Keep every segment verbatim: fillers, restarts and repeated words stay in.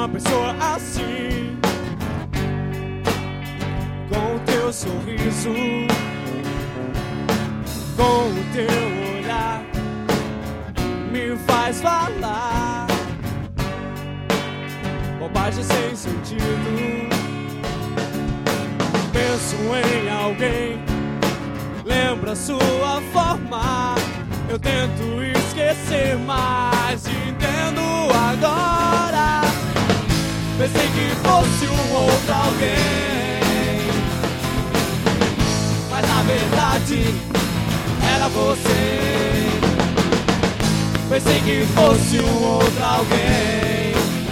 uma pessoa assim, com o teu sorriso, com o teu olhar, me faz falar bobagem sem sentido. Penso em alguém, lembra sua forma. Eu tento esquecer, mas entendo agora. Pensei que fosse um outro alguém, mas na verdade era você. Pensei que fosse um outro alguém,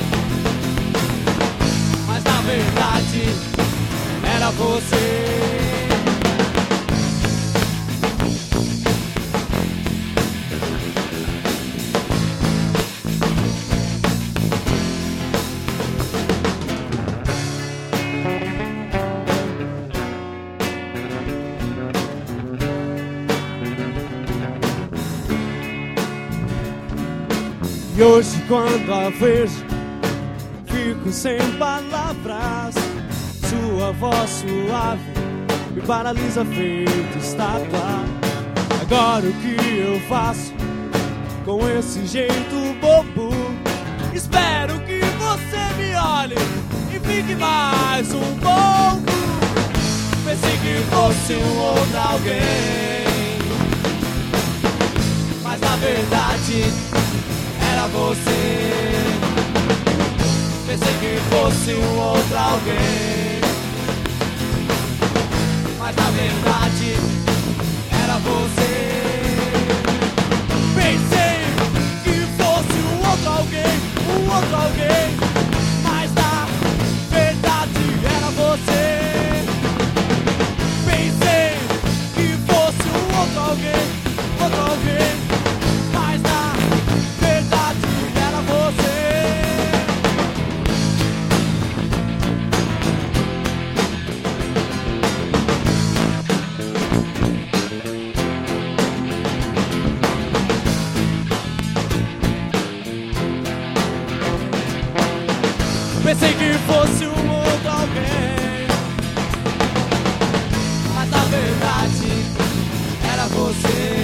mas na verdade era você. E hoje quando a vejo, fico sem palavras. Sua voz suave me paralisa feito estátua. Agora o que eu faço com esse jeito bobo? Espero que você me olhe e fique mais um pouco. Pensei que fosse um outro alguém, mas na verdade era você. Pensei que fosse um outro alguém, mas na verdade era você. Pensei que fosse um outro alguém, um outro alguém, mas na verdade era você. Pensei que fosse um outro alguém, outro alguém, mas na verdade era você. Pensei que fosse um outro alguém, mas na verdade era você.